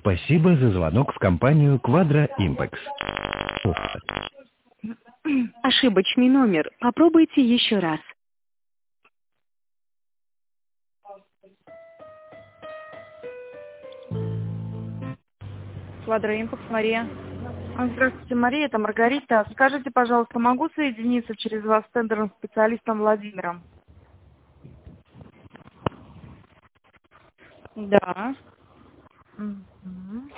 Спасибо за звонок в компанию Quadra Impex. Ошибочный номер. Попробуйте еще раз. Quadra Impex, Мария. Здравствуйте, Мария, это Маргарита. Скажите, пожалуйста, могу соединиться через вас с тендерным специалистом Владимиром? Да. Мгм.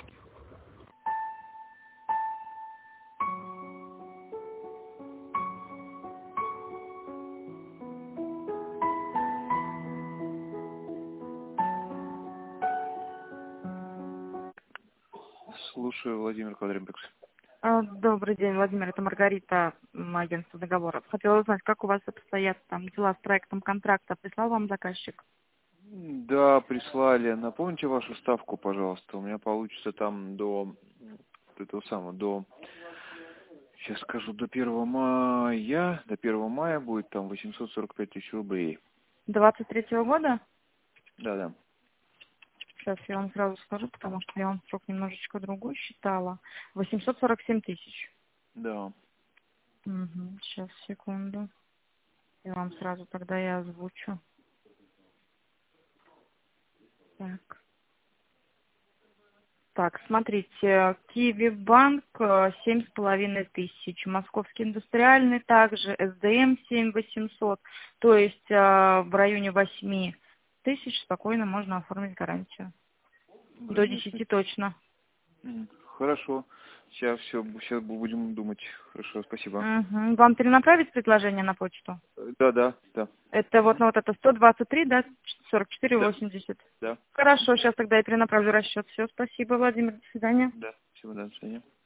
Слушаю, Владимир Квадримпекс. Добрый день, Владимир, это Маргарита, агентство договоров. Хотела узнать, как у вас обстоят там дела с проектом контракта. Прислал вам заказчик? Да, прислали. Напомните вашу ставку, пожалуйста. У меня получится там до этого самого, сейчас скажу, до 1 мая будет там 845 тысяч рублей. 23-го года? Да. Сейчас я вам сразу скажу, потому что я вам срок немножечко другой считала. 847 тысяч. Да. Сейчас, секунду. Я вам сразу тогда и озвучу. Так, смотрите, Киви Банк 7,5 тысяч, Московский индустриальный также, СДМ 7 800, то есть в районе 8 тысяч спокойно можно оформить гарантию. До 10 точно. Хорошо. Сейчас будем думать. Хорошо, спасибо. Вам перенаправить предложение на почту? Да. Это вот это 123, да, 44,80. Да. Хорошо, сейчас тогда я перенаправлю расчет. Все, спасибо, Владимир, до свидания. Да, спасибо, до свидания.